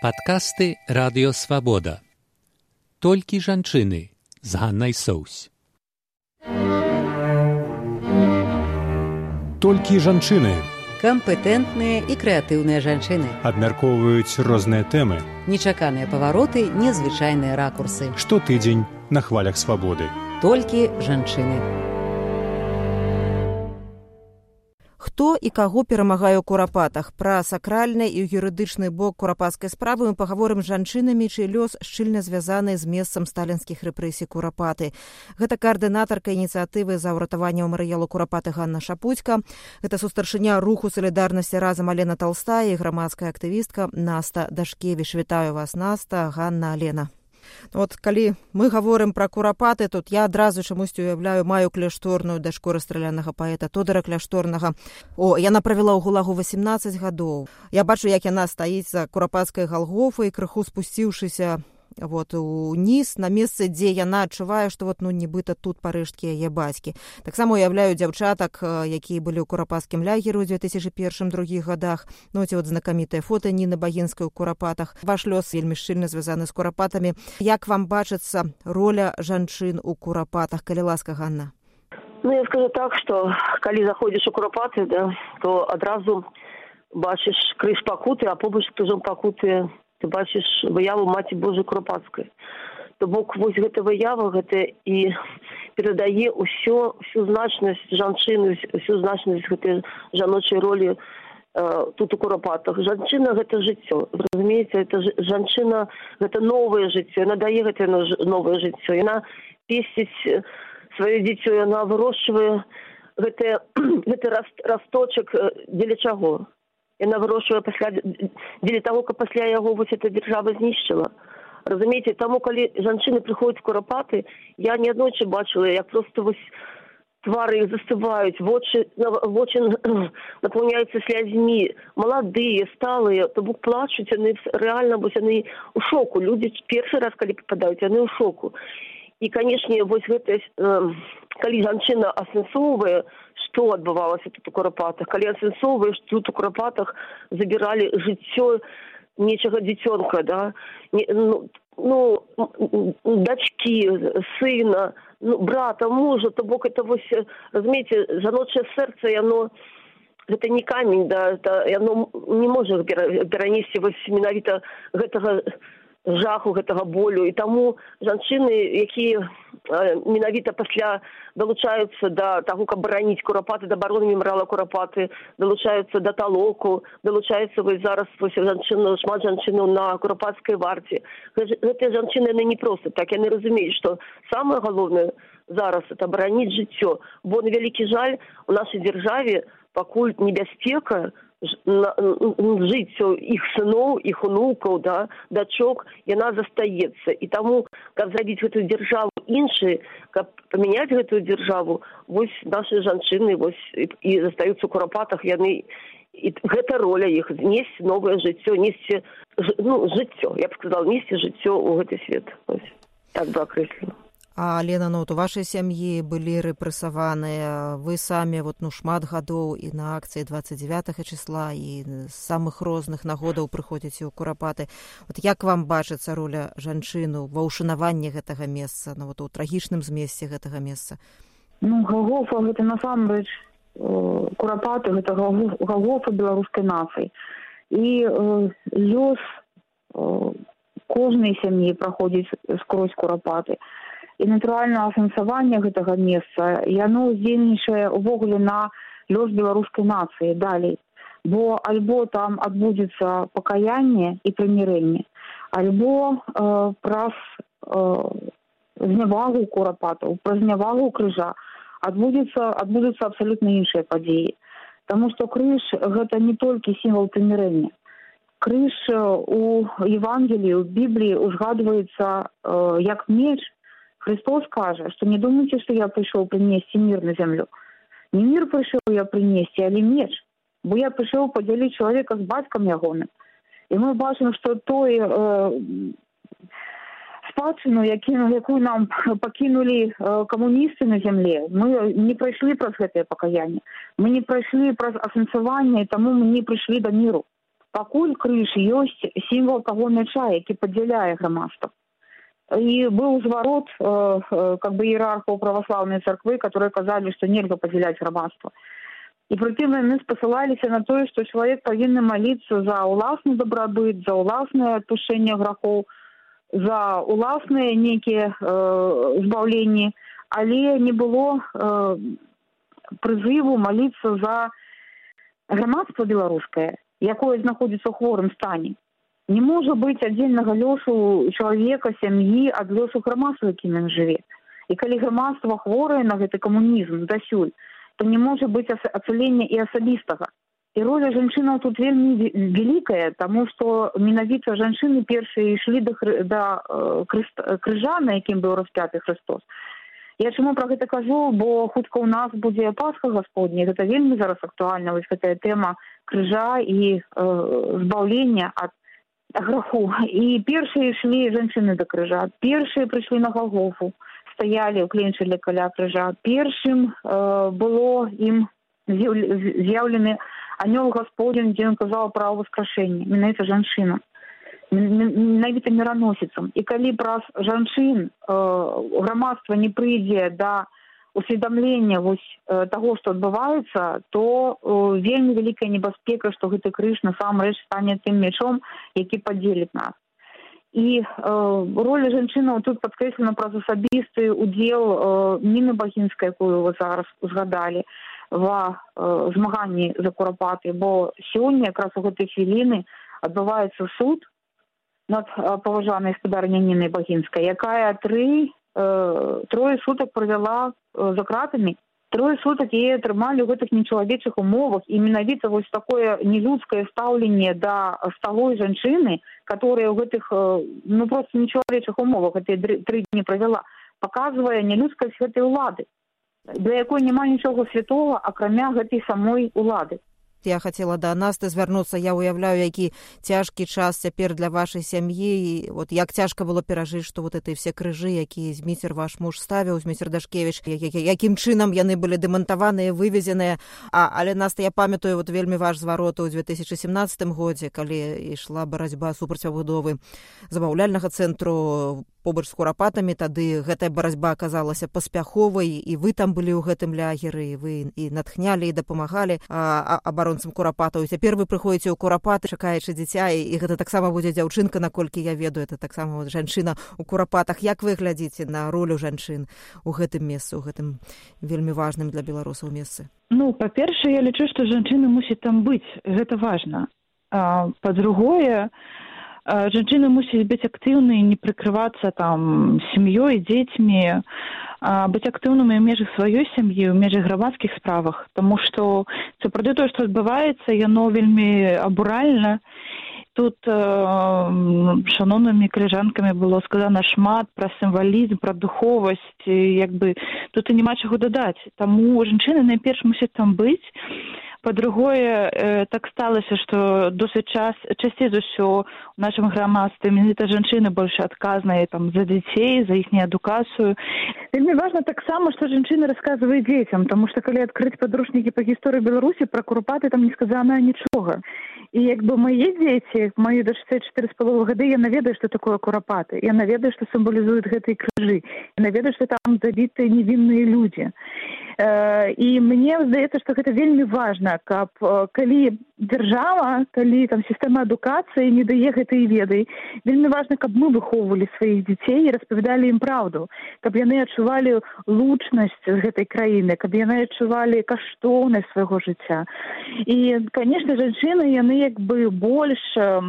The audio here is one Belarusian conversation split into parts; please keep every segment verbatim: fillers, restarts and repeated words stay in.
Падкасты Радыё Свабода. Толькі жанчыны з Ганнай Соўсь. Толькі жанчыны. Кампетэнтныя і крэатыўныя жанчыны. Абмяркоўваюць розныя тэмы. Нечаканыя павароты, незвычайныя ракурсы. Штотыдзень на хвалях свабоды. Толькі жанчыны. Хто і каго перамагае ў курапатах? Пра сакральны і юрыдычны бок курапацкай справы мы пагаворым з жанчынамі, чый лёс шчыльна звязаны з месцам сталінскіх рэпрэсій курапаты. Гэта каардынатарка ініцыятывы за ўратаванне мемарыялу курапаты Ганна Шапуцька. Гэта сустаршыня руху салідарнасці разам Алена Талстая і грамадская актывістка Наста Дашкевіч. Вітаю вас, Наста, Ганна, Алена. От калі мы гаворым пра курапаты, тут я адразу чамусьці уяўляю маю кляшторную дачку расстралянага паэта Тодара Кляшторнага. О, яна правяла ў гулагу васемнаццаць гадоў. Я бачу, як яна стаіць за курапацкай галгофай, крыху спусціўшыся вот уніз на месцы, дзе яна адчувае, што вот ну нібыта тут парэшткі яе бацькі. Таксама уяўляю дзяўчатак, якія былі ў курапацкім лагеры ў дзве тысячы першым другіх годах. Ну ці от знакамітае фота Ніны Багінскай у курапатах. Ваш лёс вельмі шчыльна звязаны з курапатамі. Як вам бачыцца роля жанчын у курапатах? Калі ласка, Ганна. Ну я скажу так, што калі заходзіш у курапаты, да, то адразу бачыш крыж пакуты, а побач крыжом пакуты ты бачыш выяву Маці Божай Курапацкай. То бок вось гэта выява, гэта і перадае ўсё, всю значнасць жанчыны, всю значнасць гэтай жаночай ролі э, тут у курапатах. Жанчына гэта жыццё. Разумееце, это жанчына, гэта новае жыццё, яна дае гэта новае жыццё. Яна песціць сваё дзіцё, яна вырошчвае гэты, гэты расточак дзеля чаго? Яна вырошчвае пасля, дзеля таго, каб пасля яго вось эта дзяржава знішчыла. Разумееце, таму, калі жанчыны прыходзяць у курапаты, я не аднойчы бачыла, як проста вось твары іх застываюць, вочы, вочы напаўняюцца слязьмі, маладыя, сталыя, то бок плачуць, яны рэальна, вось яны ў шоку. Людзі першы раз, калі пападаюць, яны ў шоку. І, канешне, вось гэта, калі жанчына асэнсоўвае, што адбывалася тут у курапатах, калі асэнсоўвае, што тут у курапатах забіралі жыццё нечага дзіцёнка, да? Не, ну, ну, дачкі, сына, ну, брата, мужа, то бок это вось, разумееце, жаночае сэрца, яно, гэта не камень, да, это, яно не можа перанесці вось менавіта гэтага жаху, гэтага болю. І таму жанчыны, якія менавіта пасля далучаюцца да таго, каб бараніць курапаты, да абароны мемарыяла курапаты, далучаюцца да талоку, далучаюцца вось зараз вось жанчыны, шмат жанчынаў на курапацкай варце. Гэтыя жанчыны, яны не проста так, яны разумеюць, што самае галоўнае зараз это бараніць жыццё, бо на вялікі жаль у нашай дзяржаве пакуль небяспека жыццё іх сыноў, іх унукаў, да, дачок, яна застаецца. І таму, каб зрабіць гэтую дзяржаву іншай, каб памяняць гэтую дзяржаву, вось нашы жанчыны вось і, і застаюцца ў курапатах, яны, і гэта роля іх, несці новае жыццё, несці, ну, жыццё, я б сказала, несці жыццё ў гэты свет. Вось, так бы акрэсліла. А, Лена, ну, у вашай сям'і былі рэпрэсаваныя, вы самі вот, ну, шмат гадоў і на акцыі дваццаць дзевятага числа, і з самых розных нагодаў прыходзіце ў курапаты. Вот як вам бачыцца роля жанчыну ва ўшанаванні гэтага месца, ну, вот, у трагічным змесце гэтага месца? Ну, Галгофа, гэта насамрэч курапаты, гэта Галгофа беларускай нацыі. І э, лёс э, кожнай сям'і праходзіць скрозь курапаты. І натуральна асэнсаванне гэтага месца, яно здзейнічае увогуле на лёс беларускай нацыі далей. Бо альбо там адбудзецца пакаянне і прымірэнне, альбо э, праз э, знявагу курапатаў, праз знявагу крыжа адбудзецца, адбудуцца абсалютна іншыя падзеі. Таму што крыж гэта не толькі сімвал прымірэння. Крыж у Евангеліі, у Бібліі узгадваецца э, як меч. Христос кажа, што не думайце, што я прыйшоў прынесці мір на зямлю. Не мір прыйшоў я прынесці, але меч. Бо я прыйшоў падзяліць чалавека з бацькам ягоным. І мы бачым, што той э, спадчыну, якую нам пакінулі э, камуністы на зямле, мы не прайшлі праз гэтае пакаянне. Мы не прайшлі праз асэнсаванне, і таму мы не прыйшлі да міру. пакуль крыж ёсць сімвал таго мяча, які падзяляе грамадства. І быў зварот э, э, как бы іерархаў праваслаўнай царквы, которые казалі, што нельга падзяляць грамадства. І прытым яны спасылаліся на тое, што чалавек павінны маліцца за ўласны дабрабыт, за ўласнае адпушэнне грахоў, за ўласныя нейкія э, збаўленні, але не было э, прызыву маліцца за грамадства беларускае, якое знаходзіцца ў хворым стане. Не можа быць адзельнага лёсу чалавека, сям'і ад лёсу грамадства, якім ён жыве. І калі грамадства хворае на гэты камунізм дасюль, то не можа быць ацалення і асабістага. І роля жанчынаў тут вельмі вялікая, таму што менавіта жанчыны першыя ішлі да, да э, крыжа, на якім быў распяты Христос. Я чаму пра гэта кажу, бо хутка ў нас будзе Пасха Гасподня, гэта вельмі зараз актуальна, вось гэтая тэма крыжа і э, збаўлення ад граху. І першыя ішлі жанчыны да крыжа, першыя прыйшлі на Галгофу, стаялі, ўкленчылі каля крыжа. Першым э, было ім з'яўлены анёл Гасподзін, дзе ён казаў пра ўваскрашэнне, менавіта жанчына, менавіта міраносіцам. І калі праз жанчын э, грамадства не прыйдзе да усведамлення вось э, таго, што адбываецца, то э, вельмі вялікая небяспека, што гэты крыж насамрэч стане тым мячом, які падзеліць нас. І э, роля жанчынаў тут падкрэслена праз асабісты удзел э, Ніны Багінскай, якую вы зараз узгадалі, ва э, змаганні за курапаты, бо сёння якраз у гэтай хвіліны адбываецца суд над э, паважанай спадарняй Нінай Багінскай, якая тры, э, трое сутак правяла э, за кратамі. Трое сутак яе трымалі ў гэтых нечалавечых умовах, і менавіта вось такое нелюдскае стаўленне да сталой жанчыны, которая ў гэтых, ну, просто нечалавечых умовах гэтыя тры дні правяла, паказвае нелюдскасць гэтай улады, для якой няма нічога святога, акрамя гэтай самой улады. Я хацела да Насты звярнуцца, я уяўляю, які цяжкі час цяпер для вашай сям'і, вот як цяжка было перажыць, што вот эти все крыжы, якія Зміцер ваш муж ставіў, Зміцер Дашкевіч, якім чынам яны былі дэмантаваныя, вывезеныя. А, але Наста, я памятаю вот вельмі ваш зварот у две тысячы семнадцатым годзе, калі ішла барацьба супраць пабудовы забаўляльнага цэнтру побач з курапатамі, тады гэтая барацьба аказалася паспяховай, і вы там былі ў гэтым лягеры, і вы і натхнялі, і дапамагалі а, абаронцам курапатаў. Цяпер вы прыходзіце ў курапаты, чакаючы дзіця, і, і гэта таксама будзе дзяўчынка, наколькі я ведаю, это таксама вот, жанчына ў курапатах. Як вы глядзіце на ролю жанчын у гэтым месцы, у гэтым вельмі важным для беларусаў месцы? Ну, па-першае, я лічу, што жанчына мусіць там быць, гэта важна. А, па-другое, жанчына мусіць быць актыўнай, не прыкрывацца там сям'ёй, дзецьмі, а быць актыўнымі ў межах сваёй сям'і, ў межах грамадскіх справах, таму што сапраўды тое, што адбываецца, яно вельмі абуральна. Тут э, шаноўнымі калежанкамі было сказана шмат пра сімвалізм, пра духовасць, як бы тут і няма чаго дадаць. Таму жанчыны найперш мусяць там быць. Па-другое, э, так сталася, што досыць час, часцей за ўсё у нашым грамадстве менавіта жанчыны больш адказныя там за дзяцей, за іхнюю адукацыю. Вельмі важна таксама, што жанчыны расказваюць дзецям, таму што калі адкрыць падручнікі па гісторыі Беларусі, пра курапаты там не сказана нічога. І як бы мае дзеці, мае дачцэ чатыры з паловай гады, яна ведае, што такое курапаты. Яна ведае, што сімвалізуюць гэтыя крыжы. Яна ведае, што там забітыя невінныя людзі. Э, і мне здаецца, што гэта вельмі важна, каб калі дзяржава, калі там сістэма адукацыі не дае гэтай веды, вельмі важна, каб мы выхоўвалі сваіх дзяцей і распавядалі ім праўду, каб яны адчувалі лучнасць з гэтай краіны, каб яны адчувалі каштоўнасць свайго жыцця. І, канешне, жанчыны, яны як бы больш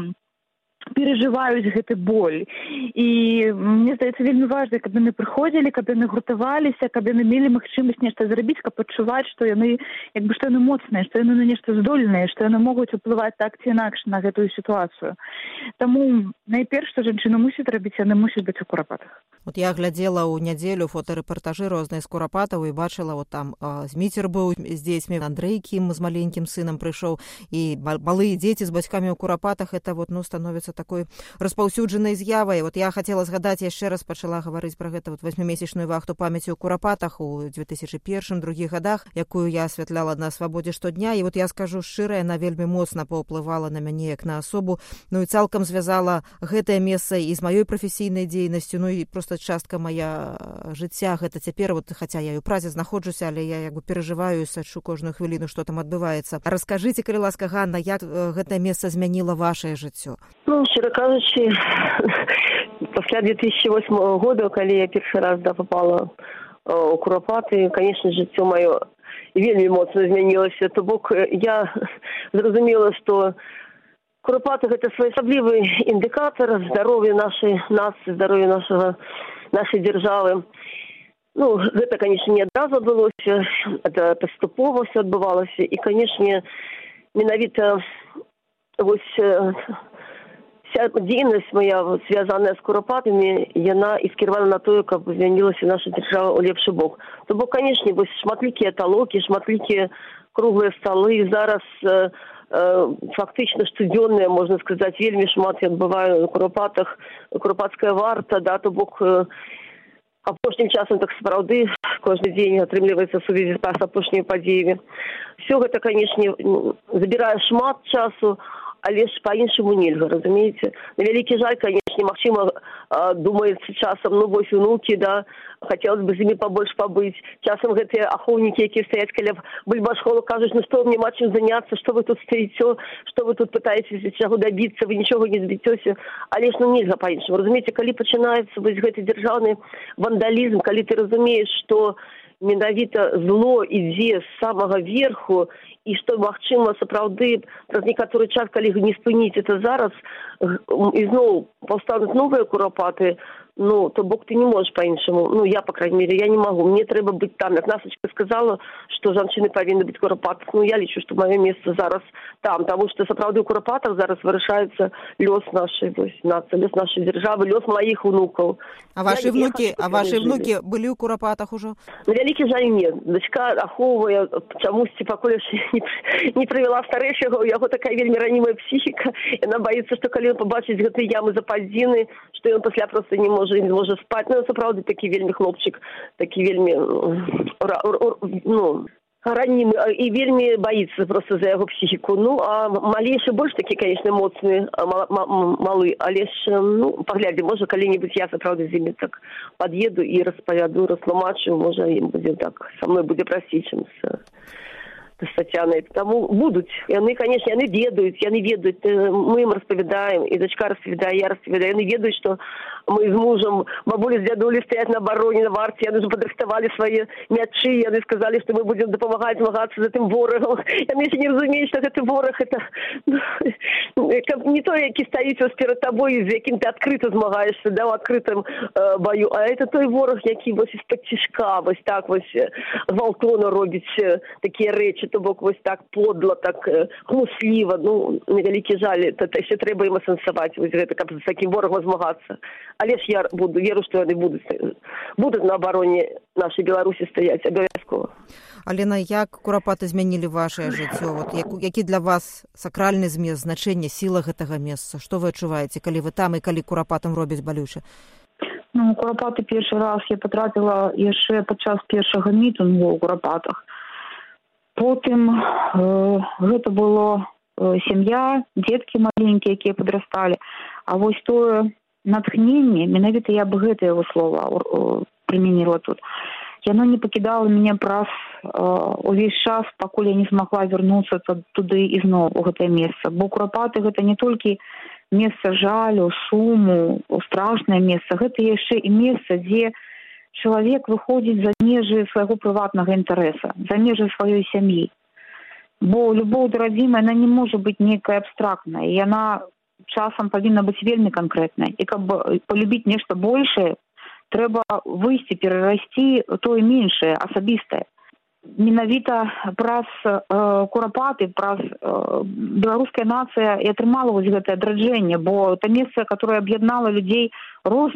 перажываюць гэты боль. І мне здаецца вельмі важна, каб яны прыходзілі, каб яны гуртаваліся, каб яны мелі магчымасць нешта зрабіць, каб адчуваць, што яны як бы што яны моцныя, што яны на нешта здольныя, што яны могуць уплываць так ці інакш на гэтую сітуацыю. Таму найперш, што жанчыны мусяць рабіць, яны мусяць быць у курапатах. Вот я глядзела ў нядзелю фотарэпартажы розныя з Курапатаў і бачыла, вот там а, Зміцер быў з дзецьмі, Андрэй Кім з маленькім сынам прыйшоў, і малыя дзеці з бацькамі ў Курапатах, это вот, ну, становіцца такой распаўсюджанай з'явай. Вот я хацела згадаць, яшчэ раз пачала гаварыць пра гэта вот васьмімесячную вахту памяці ў Курапатах у две тысячы першым другіх гадах, якую я асвятляла на Свабодзе штодня, і вот я скажу шчыра, яна вельмі моцна паўплывала на мяне як на асобу, ну і цалкам звязала гэтае месца і з маёй прафесійнай дзейнасцю, ну і просто частка мая жыцця гэта цяпер, вот, хаця я і ў празе знаходжуся, але я як бы перажываю і сачу кожную хвіліну, што там адбываецца. Раскажыце, калі ласка, Ганна, як гэтае месца змяніла вашае жыццё? Ну, шчыра кажучы, пасля две тысячи восьмого года, калі я першы раз да, попала ў Курапаты, конечно, жыццё маё вельмі моцна змянілася. То бок я зразумела, што Курапаты – гэта своеасаблівы індыкатор здароўя нашай нацыі, здароўя нашага, нашай дзяржавы. Ну, гэта, конечно, не адразу адбылося, это паступова все адбывалася. І, конечно, менавіта вось вся дзейнасць моя, вот, звязаная з Курапатамі, яна і скіравана на тое, каб змянілася наша дзяржава ў лепшы бок. То бок, конечно, вось шматлікія талокі, шматлікія круглыя сталы, зараз фактычна штодзённыя, можна сказаць, вельмі шмат я адбываю на Курапатах, Курапатская варта, да, то бок апошнім часам так сапраўды кожны дзень атрымліваецца сувязі з апошнімі падзеямі. Все гэта, канешне, забірае шмат часу, але ж па-іншаму нельга, разумееце. На вялікі жаль, канешне, магчыма, думаецца часам, ну вось унукі, да, хацелось бы з імі побольш пабыць. Часам гэтыя ахоўнікі, якія стаяць каля бульбашколу, кажуць, ну што мне чым заняцца, што вы тут стаіце, што вы тут пытаецеся чаго дабіцца, вы нічога не збіцёся. Але ж ну нельга па-іншаму. Разумееце, калі пачынаецца вось гэты дзяржаўны вандалізм, калі ты разумееш, што менавіта зло ідзе з самага верху, і што, магчыма, сапраўды праз некаторы час, калі не спыніць это зараз, ізноў паўстануць новыя Курапаты, ну, то бок ты не можешь по-іншаму. Ну, я, по крайней мере, я не могу. Мне трэба быць там. Як Насачка сказала, што жанчыны павінны быць Курапатах. Ну, я лічу, што маё месца зараз там, таму што сапраўды ў Курапатах зараз вырашаецца лёс нашай вось нацыі, лёс нашай дзяржавы, лёс маіх унукаў. А ваши внукі, а ваши внукі былі ў Курапатах ужо? На вялікі жаль, не. Дачка ахоўвае чамусьці, пакуль не, не прывяла старэйшага, у яго такая вельмі ранімая псіхіка. Яна боится, што калі ён пабачыць гэтыя ямы западзіны, што ён пасля проста не можа не можа спаць. Ну, сапраўды такі вельмі хлопчык, такі вельмі, ну, ранімы і вельмі боится просто за яго психіку. Ну, а малейшы больш такі, конечно, моцны, малы, але ж, ну, паглядзі, можа, калі-небудзь я сапраўды з імі так пад'еду і распавяду, растлумачу, можа, ім будзе так, са мной будзе прасцей, чым з з Тацянай. Таму будуць. Яны, конечно, яны ведаюць, яны ведаюць, мы ім распавядаем, і дачка распавядае, я распавядаю, яны ведаюць, што мы з мужам, бабулі з дзядулі стаяць на абароне, на варце, яны ж падрыхтавалі свае мячы, яны сказалі, што мы будзем дапамагаць змагацца за тым ворагам. Яны ще не разумеюць, што гэты вораг, это не той, які стаіць ось перад табой, з якім ты адкрыта змагаешся, да, ў адкрытым баю, а это той вораг, які вось з-пад цішка, вось так вось гвалтоўна робіць такія рэчы, то бок вось так подло, так гнусліва, ну, на вялікі жаль, то ще трэба ім асэнсаваць вось гэта, каб з такім ворагам змагацца. Але ж я буду, веру, што яны будуць, будуць на абароне нашай Беларусі стаяць, абавязкова. Алена, як Курапаты змянілі вашае жыццё? Вот, як, які для вас сакральны змест, значэнне, сіла гэтага месца? Што вы адчуваеце, калі вы там і калі Курапатам робяць балюча? Ну, Курапаты першы раз я патрапіла яшчэ падчас першага мітынгу ў Курапатах. Потым э, гэта было э, сям'я, дзеткі маленькія, якія падрасталі. А вось тое натхненне, менавіта я б гэта яго слова э, прымяніла тут, яно не пакідала мяне праз э, увесь час, пакуль я не змагла вярнуцца туды і зноў у гэтае месца. Бо Курапаты гэта не толькі месца жалю, суму, страшнае месца, гэта яшчэ і месца, дзе чалавек выходзіць за межы свайго прыватнага інтарэса, за межы сваёй сям'і. Бо любоў да радзімай, яна не можа быць нейкая абстрактная, і яна часам павінна быць вельмі канкрэтнай. І каб полюбіць нешта большае, трэба выйсці, перарасці тое меншае, асабістае. Менавіта праз э, Курапаты, праз э, беларуская нацыя і атрымала вось гэтае адраджэнне, бо это месца, которое аб'яднала людзей розных,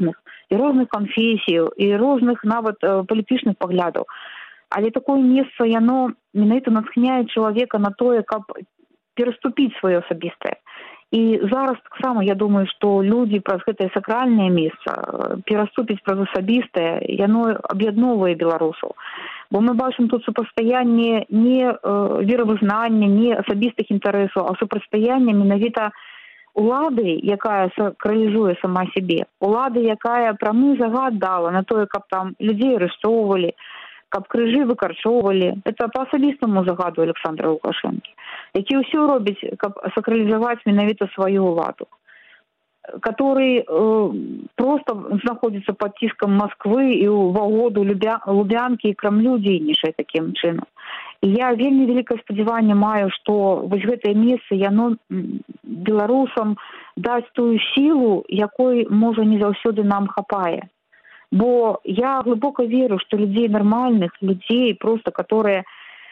і розных канфесій, і розных нават палітычных паглядаў. Але такое месца, яно менавіта натхняе чалавека на тое, каб пераступіць сваё асабістае. І зараз таксама я думаю, што людзі праз гэтае сакральнае месца пераступіць праз асабістае, яно аб'ядноўвае беларусаў. Бо мы бачым тут супрацьстаянне не э, веравызнання, не асабістых інтарэсаў, а супрацьстаянне менавіта улады, якая сакралізуе сама сябе, улады, якая прамы загад дала на тое, каб там людзей арыштоўвалі, каб крыжы выкарчоўвалі. Это па асабістаму загаду Александра Лукашэнкі, які ўсё робіць, каб сакралізаваць менавіта сваю ўладу, который э, просто знаходзіцца пад ціскам Масквы і ў вагоду Любя... Лубянкі і Крамлю дзейнічае такім чынам. І я вельмі вялікае спадзяванне маю, што вось гэтае месца, яно беларусам даць тую сілу, якой, можа, не заўсёды нам хапае. Бо я глыбока веру, што людзей нармальных, людзей просто, которые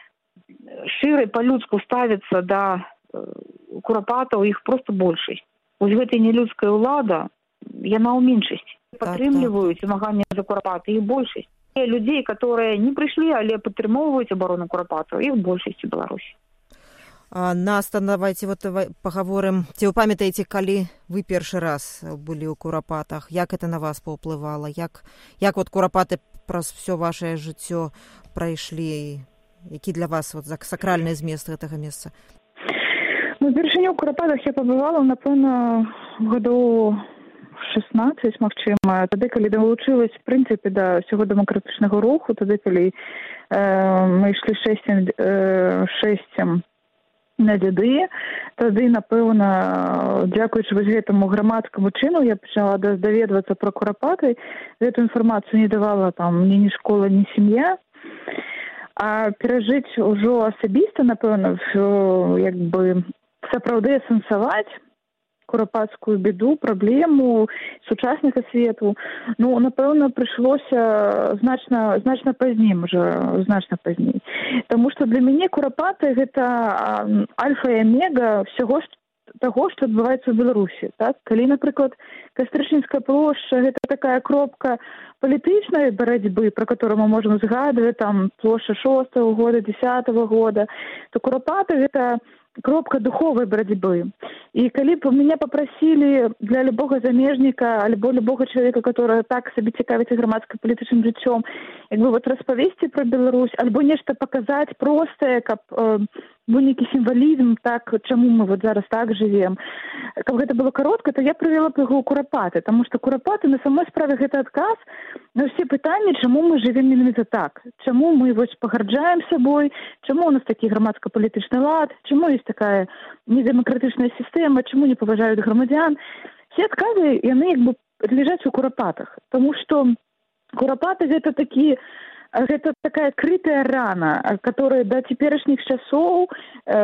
шчыра і па-людску ставяцца да курапатаў, іх просто большасць. Вось гэтая нелюдская ўлада, яна ў меншасці. Падтрымліваюць змаганне за курапаты, іх большасць. Людзей, которые не прыйшлі, але падтрымоўваюць абарону курапатаў, іх большасць у Беларусі. А нас давайте вот поговорим. Ці вы памятаеце, калі вы першы раз былі ў курапатах? Як это на вас паўплывала? Як, як вот курапаты праз все ваше жыццё прайшлі? Які для вас вот сакральны змест гэтага месца? Ну, першыню ў курапатах я пабывала, напэўна, гадоў шестнадцать, магчыма. Тады, калі далучылась, в прынцыпе, да ўсяго дэмакратычнага руху, тады, калі э, мы ішлі шэсцем, э, шэсцем на дзяды, тады, напэўна, дзякуючы вось гэтаму грамадскаму чыну, я пачала даведвацца пра курапаты. Гэту інфармацыю не давала там ні ні школа, ні сям'я. А перажыць ужо асабіста, напэўна, як бы сапраўды асэнсаваць курапацкую беду, праблему сучаснага свету, ну, напэўна, прыйшлося значна, значна пазней, можа, значна пазней. Таму што для мяне курапаты гэта альфа і омега ўсяго таго, што адбываецца ў Беларусі. Так? Калі, напрыклад, Кастрычніцкая плошча – гэта такая кропка палітычнай барацьбы, пра которую мы можам згадваць, там, плошча шостага года, дзесятага года, то курапаты – гэта кропка духовой борьбы. И коли бы меня попросили для любого замежника, альбо любого человека, который так себе цікавіцца грамадска-палітычным жыццём, як бы вот распавесці про Беларусь, альбо нешта показать простое, каб э, быў нейкі сімвалізм, так, чаму мы вот зараз так живем. Каб гэта было коротко, то я провела б яго ў курапаты, тому что курапаты на самой справе гэта адказ на ўсе пытанні, чаму мы живем менавіта так, чаму мы вось пагарджаем сабой, чаму у нас такі грамадска-палітычны лад, чаму есть такая недемократычная сістэма, чаму не паважаюць грамадзян. Все адказы, яны як бы лежаць у курапатах, тому что курапаты гэта такі, гэта такая крытая рана, которая до цяперашніх часоў э,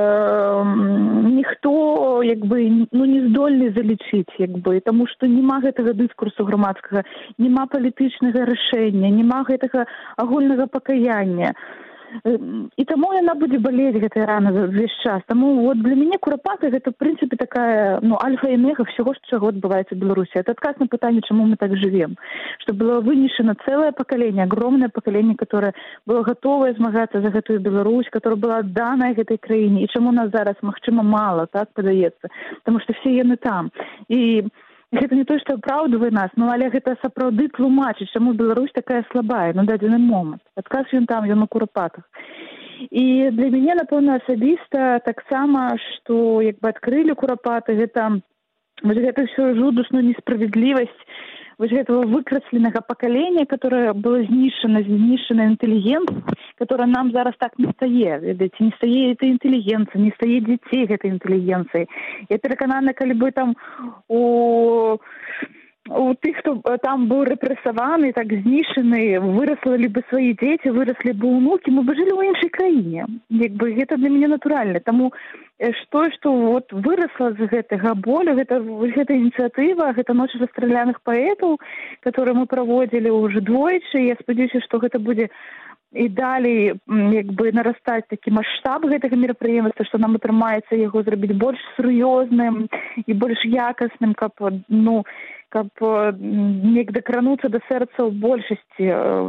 ніхто як бы ну не здольны залічыць, як бы, тому что нема гэтага дыскурсу грамадскага, нема палітычнага рашэння, нема гэтага агульнага пакаяння. І таму яна будзе балець гэтая рана весь час. Таму вот для мяне курапаты гэта в прынцыпе такая ну альфа і омега всего, чаго адбываецца в Беларусі. Это адказ на пытанне, чаму мы так живем. Что было вынесено целое поколение, огромное поколение, которое было готовое змагацца за гэтую Беларусь, которое было адданае гэтай краіне. І чаму нас зараз, магчыма, мало, так падаецца. Потому что все яны там. І гэта не то, што апраўдвае нас, ну, але гэта сапраўды тлумачыць, чаму Беларусь такая слабая на дадзены момант. Адказ ён там, ён у курапатах. І для мяне, напэўна, асабіста таксама, што як бы адкрылі курапаты, гэта вось гэта ўсё жудасную несправядлівасць вось гэтага выкрасленага пакалення, которое было знішчана, знішчана інтэлігенцыя, которая нам зараз так не стае, ведаеце, не стае этой інтэлігенцыі, не стае дзяцей гэтай інтэлігенцыі. Я пераканана, калі бы там у у тых, хто там быў рэпрэсаваны, так знішчаны, выраслі бы свае дзеці, выраслі бы ўнукі, мы бы жылі ў іншай краіне. Як бы гэта для мяне натуральна. Таму што, што вот вырасла з гэтага болю, гэта, гэта ініцыятыва, гэта ноч расстраляных паэтаў, которые мы праводзілі ўжо двойчы. Я спадзяюся, што гэта будзе і далей як бы нарастаць такі маштаб гэтага мерапрыемства, што нам атрымаецца яго зрабіць больш сур'ёзным і больш якасным, каб ну каб неяк дакрануцца да сэрцаў большасці,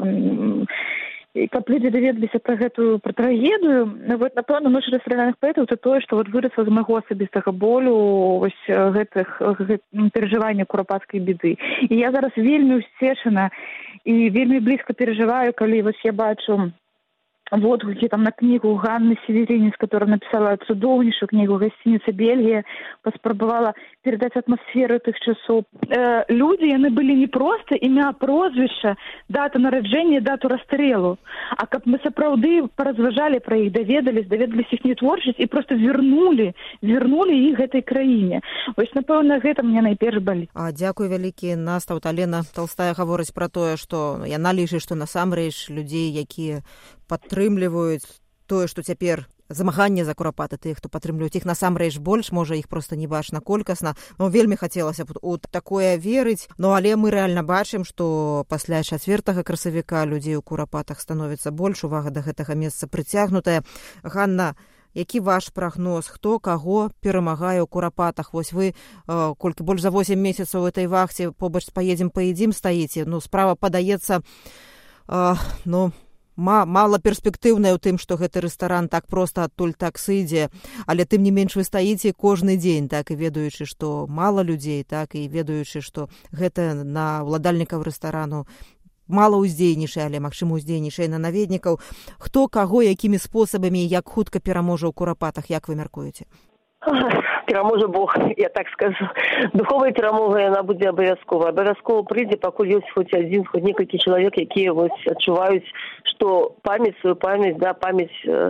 каб людзі даведаліся пра гэтую пра трагедыю. Вот напэўна, ноч расстраляваных паэтаў это тое, што вот вырасла з майго асабістага болю вось гэтых перажывання курапацкай беды. І я зараз вельмі ўсцешана і вельмі блізка перажываю, калі вось я бачу водгукі там на кнігу Ганны Северинец, которая написала цудоўнейшую кнігу «Гостиница Бельгия», паспрабавала перадаць атмасферу тых часоў. Э, людзі, яны былі не проста імя, прозвішча, дата нараджэння, дату расстрэлу, а каб мы сапраўды паразважалі пра іх, даведались, даведались іхнюю творчасць і просто вернулі, вернулі іх гэтай краіне. Вось, напэўна, гэта мне найперш баліць. А, дзякуй вялікі. Настаў Алена Толстая гаворыць пра тое, што яна лічыць, што насамрэч людзей, якія падтрымліваюць тое, што цяпер замаганне за курапаты, тых, хто падтрымліваюць іх насамрэч больш, можа, іх проста не бачна колькасна. Ну, вельмі хацелася б у такое верыць. Ну, але мы рэальна бачым, што пасля чацвёртага красавіка людзей у курапатах становіцца больш, увага да гэтага месца прыцягнутая. Ганна, які ваш прагноз? Хто каго перамагае ў курапатах? Вось вы, э, колькі больш за восем месяцаў у этой вахце побач з «Паедзем, паедзім» стаіце. Ну, справа падаецца, э, ну, мала перспектыўная ў тым, што гэты рэстаран так проста адтуль так сыдзе, але тым не менш вы стаіце кожны дзень, так і ведаючы, што мала людзей, так і ведаючы, што гэта на ўладальнікаў рэстарану мала ўздзейнічае, але магчыма ўздзейнічае на наведнікаў. Хто каго, якімі спосабамі, як хутка пераможа ў курапатах, як вы мяркуеце? Пераможа Бог, я так скажу. Духовая перамога, яна будзе абавязкова. Абавязкова прыйдзе, пакуль ёсць хоць адзін, хоць некалькі чалавек, якія вось адчуваюць, што памяць, сваю памяць, да, памяць э,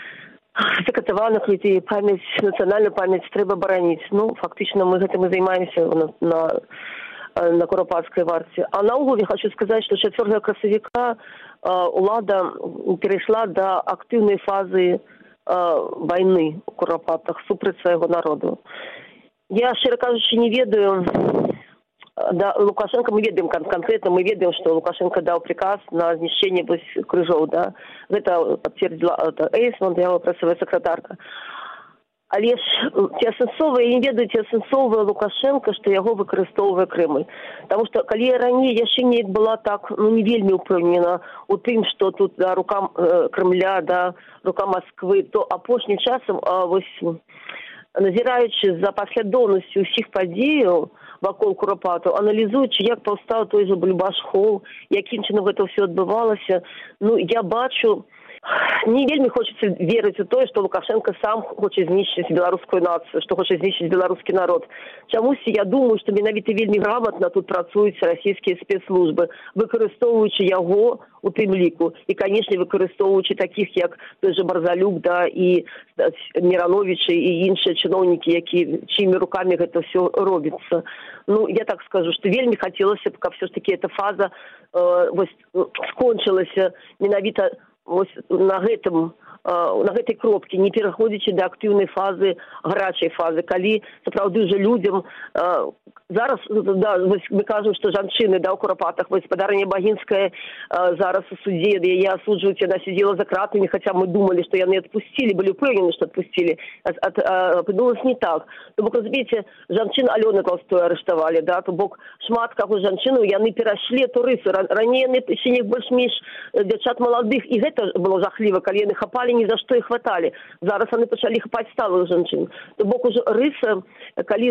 закатаваных людзей, памяць, нацыянальную памяць трэба бараніць. Ну, фактычна мы гэтым і займаемся на, на, на курапацкай варце. А наогул я хочу сказаць, што чацвёртага красавіка э, улада перайшла да актыўнай фазы войны у курапатах супраць свайго народу. Я, шчыра кажучы, не ведаю, да, Лукашенко мы ведаем конкретно, мы ведаем, што Лукашенко даў приказ на знішчэнне крыжоў, да. Гэта пацвердзіла Эйсман, яго прэсавая сакратарка. Але ж ці асэнсовая, я не ведаю, ці асэнсовая Лукашенко, што яго выкарыстоўвае Крымль. Таму што калі раней яшчэ неяк была так, ну, не вельмі ўпэўнена у тым, што тут да, рука э, Кремля, да, рука Москвы, то апошнім часам, а, вось, назіраючы за паслядоўнасцю ўсіх падзеяў вакол курапатаў, аналізуючы, як паўстаў той же Бульбаш-Холл, якім чынам гэта ўсё адбывалася, ну, я бачу, не вельмі хочацца верыць у тое, што Лукашенко сам хоча знішчыць беларускую нацыю, што хоча знішчыць беларускі народ. Чамусьці я думаю, што менавіта вельмі граматна тут працуюць расійскія спецслужбы, выкарыстоўваючы яго у тым ліку і, канешне, выкарыстоўваючы такіх, як той же Барзалюк, да, і Мірановічы і іншыя чыноўнікі, які чыімі рукамі гэта ўсё робіцца. Ну, я так скажу, што вельмі хацелася б, каб все ж таки эта фаза э, вось, скончылася менавіта вось на гэтым, на гэтай кропкі, не пераходзячы да актыўнай фазы, гарачай фазы, калі сапраўды ўжо людзям зараз, да, вось мы кажам, што жанчыны, да, у курапатах, вось спадарня Багінская зараз у судзе, яе асуджваюць, яна сидзела за кратамі, хаця мы думалі, што яны адпусцілі, былі ўпэўнены, што адпусцілі, апынулася не так. То бок, разумееце, жанчын Алёны Толстой арыштавалі, да, то бок шмат каго жанчынаў, яны перайшлі ту рысу, раней яны ще не больш-менш дзяўчат маладых, і гэта было жахліва, калі яны хапалі ні за што і хваталі. Зараз яны пачалі хапаць сталых жанчын. То бок ужо рыса, калі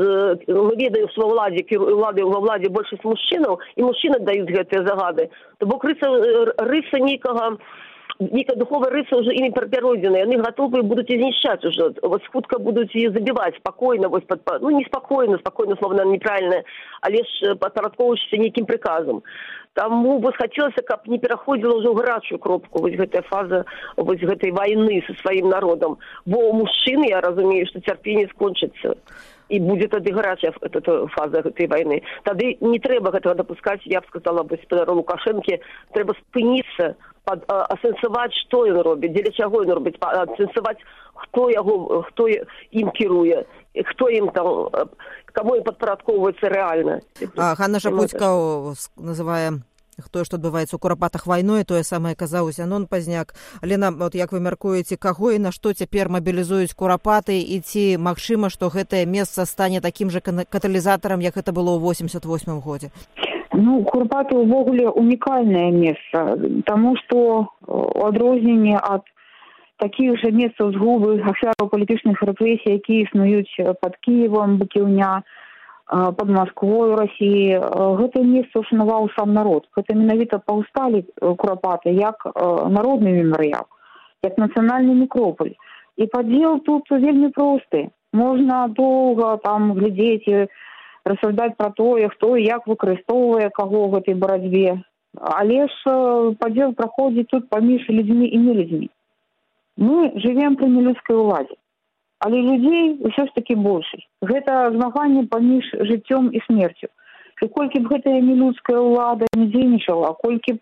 мы ведаем, што ва ўладзе, ўлады, ва ўладзе большасць мужчынаў, і мужчыны даюць гэтыя загады, то бок рыса, рыса нейкага, нейкая духовая рыса ўжо імі перародзеная, яны гатовы будуць і знішчаць ужо, вось хутка будуць і забіваць спакойна, вось пад, ну не спакойна, спакойна слова неправільнае, але ж падпарадкоўваючыся нейкім прыказам. Таму вось хацелася, каб не пераходзіла ўжо ў гарачую кропку вось гэтая фаза вось гэтай вайны са сваім народам. Бо у мужчыны, я разумею, што цярпенне скончыцца. І будзе тады гарачая фаза гэтай вайны. Тады не трэба гэтага дапускаць, я б сказала, гаспадару Лукашэнкі, трэба спыніцца, асэнсаваць, што ён робіць, дзеля чаго ён робіць, асэнсаваць, хто яго, хто ім кіруе, хто ім там, каму ім падпарадкоўваецца рэальна. А, Ганна Шапуцька называе Тое, што адбываецца ў курапатах вайной, тое самае казаў Зянон Пазняк. Алена, от як вы мяркуеце, каго і на што цяпер мабілізуюць курапаты, і ці магчыма, што гэтае месца стане такім жа каталізатарам, як гэта было ў восемьдесят восьмым годзе? Ну, курапаты ўвогуле унікальнае месца, таму што у адрозненне ад такіх жа месцаў згубы ахвяраў палітычных рэпрэсій, якія існуюць пад Кіевам, Букіўня, под Москвой России, гэтае месца ушанаваў сам народ. Гэта менавіта паўсталі курапаты як народны мемарыял, як нацыянальны некропаль. І падзел тут вельмі просты. Можна доўга там глядзець і рассуждаць пра тое, хто і як выкарыстоўвае каго ў гэтай барацьбе. Але ж падзел праходзіць тут паміж людзьмі і нелюдзьмі. Мы жывем пры нелюдскай уладзе. Але людзей ўсё ж такі большасць. Гэта змаганне паміж жыццём і смерцю. І колькі б гэтая нелюдская ўлада не дзейнічала, колькі б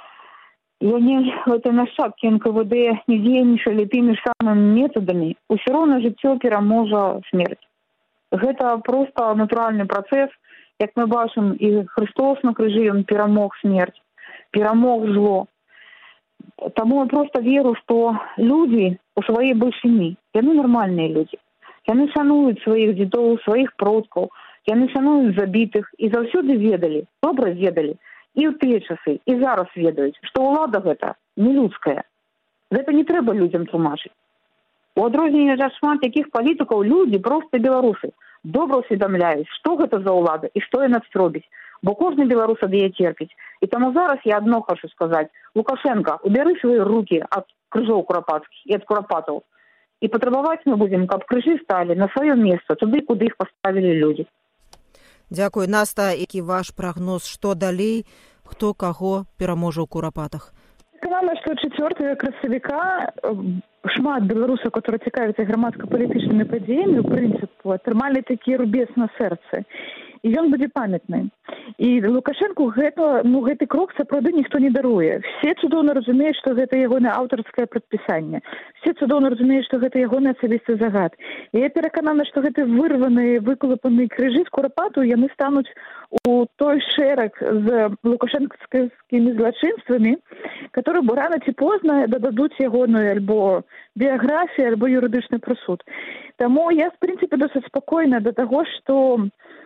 яны, гэта нашчадкі эн ка вэ дэ, не дзейнічалі тымі ж самымі метадамі, усё роўна жыццё пераможа смерць. Гэта проста натуральны працэс. Як мы бачым, і Христос на крыжы, ён перамог смерць, перамог зло. Таму я проста веру, што людзі у сваёй большыні, яны нармальныя людзі. Яны шануюць сваіх дзедоў, сваіх продкаў, яны шануюць забітых і заўсёды ведалі, добра ведалі, і ў тыя часы, і зараз ведаюць, што ўлада гэта не людская. Гэта не трэба людзям тлумачыць. У адрозненне ад шмат якіх палітыкаў людзі, проста беларусы, добра ўсведамляюць, што гэта за ўлада і што яна робіць. Бо кожны беларус ад яе церпіць. І таму зараз я адно хочу сказаць. Лукашенко, убяры свае рукі ад крыжоў курапацкіх і ад курапатаў. І патрабаваць мы будзем, каб крыжы сталі на сваё месца, туды, куды іх паставілі людзі. Дзякуй. Наста, які ваш прагноз, што далей, хто каго пераможа ў курапатах? Пераканана, што чацвёртага красавіка шмат беларусаў, которые цікавяцца грамадска-палітычнымі падзеямі, у прынцыпу, атрымалі такі рубец на сэрцы. І ён будзе памятны. І Лукашэнку гэта, ну, гэты крок сапраўды ніхто не даруе. Все цудоўна разумеюць, што гэта ягонае аўтарскае прадпісанне. Все цудоўна разумеюць, што гэта ягоны асабісты загад. І я пераканана, што гэты вырваныя, выкалупаныя крыжы з курапату, яны стануць у той шэраг з лукашэнкаўскімі злачынствамі, которые рано ці позна дададуць ягоную альбо біяграфію, альбо юрыдычны прысуд. Таму я, в прынцыпе, досыць спакойна да таго, што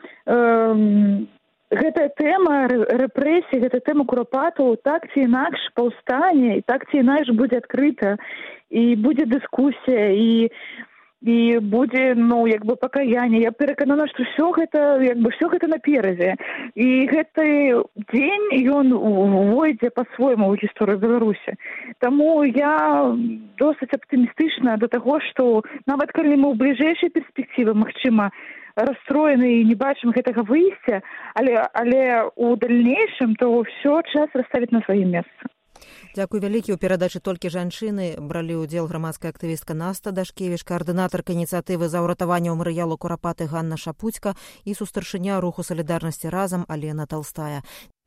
Эм, гэтая тэма рэпрэсій, гэтая тэма курапатаў так ці інакш паўстане, і так ці інакш будзе адкрыта, і будзе дыскусія, і, і будзе, ну, як бы пакаянне. Я пераканана, што ўсё гэта, як бы, ўсё гэта наперадзе. І гэты дзень, ён увойдзе па-свойму ў гісторыю Беларусі. Таму я досыць аптымістычна да таго, што нават калі мы ў бліжэйшай перспектыве, магчыма, расстроены і не бачым гэтага выйсця, але, але у дальнейшым то ўсё час расставіць на сваім месцы. Дзякуй вялікі. У перадачы «Толькі жанчыны» бралі ўдзел грамадская актывістка Наста Дашкевіч, каардынатарка ініцыятывы за ўратаванне мемарыялу курапаты Ганна Шапуцька і сустаршыня руху салідарнасці разам Алена Толстая.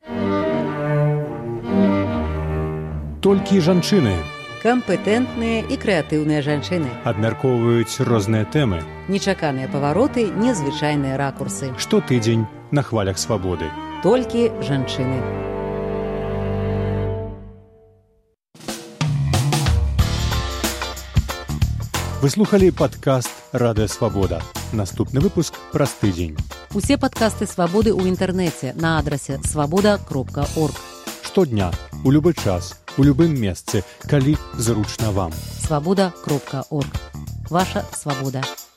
Толькі жанчыны. Кампетэнтныя і крэатыўныя жанчыны. Абмяркоўваюць розныя тэмы. Нечаканыя павароты, незвычайныя ракурсы. Штотыдзень на хвалях свабоды. Толькі жанчыны. Вы слухалі падкаст «Радыё Свабода». Наступны выпуск праз тыдзень. Усе падкасты «Свабоды» ў інтэрнэце на адрасе свабода кропка орг. Штодня, у любы час, у любым месцы, калі зручна вам. свабода кропка орг. Ваша свабода.